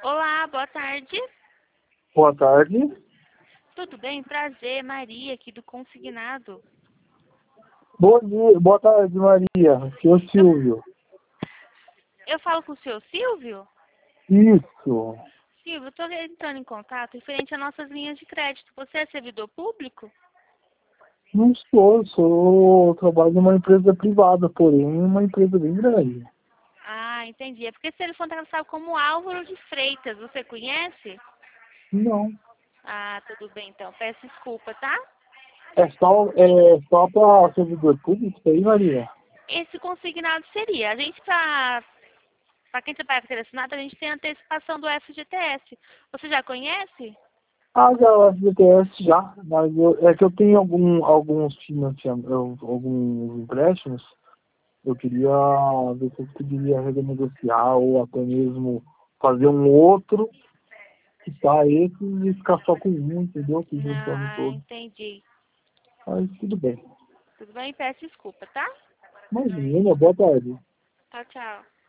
Olá, boa tarde. Boa tarde. Tudo bem? Prazer, Maria, aqui do Consignado. Bom dia, boa tarde, Maria. Aqui é o Eu, Silvio. eu falo com o seu Silvio? Isso. Silvio, eu estou entrando em contato referente às nossas linhas de crédito. Você é servidor público? Não sou, trabalho numa empresa privada, porém uma empresa bem grande. Ah, entendi. É porque esse telefone está classificado como Álvaro de Freitas. Você conhece? Não. Ah, tudo bem então. Peço desculpa, tá? É só para servidor público isso aí, Maria? Esse consignado seria. A gente, para quem trabalha com telefonado, a gente tem antecipação do FGTS. Você já conhece? Ah, já, o FGTS já, mas é que eu tenho alguns financiamentos, alguns empréstimos. Eu queria ver se eu poderia renegociar ou até mesmo fazer um outro, quitar esses e ficar só com um, entendeu? Que juntando Ah, todos. entendi. Mas tudo bem. Tudo bem? Peço desculpa, tá? Imagina, boa tarde. Tchau, tchau.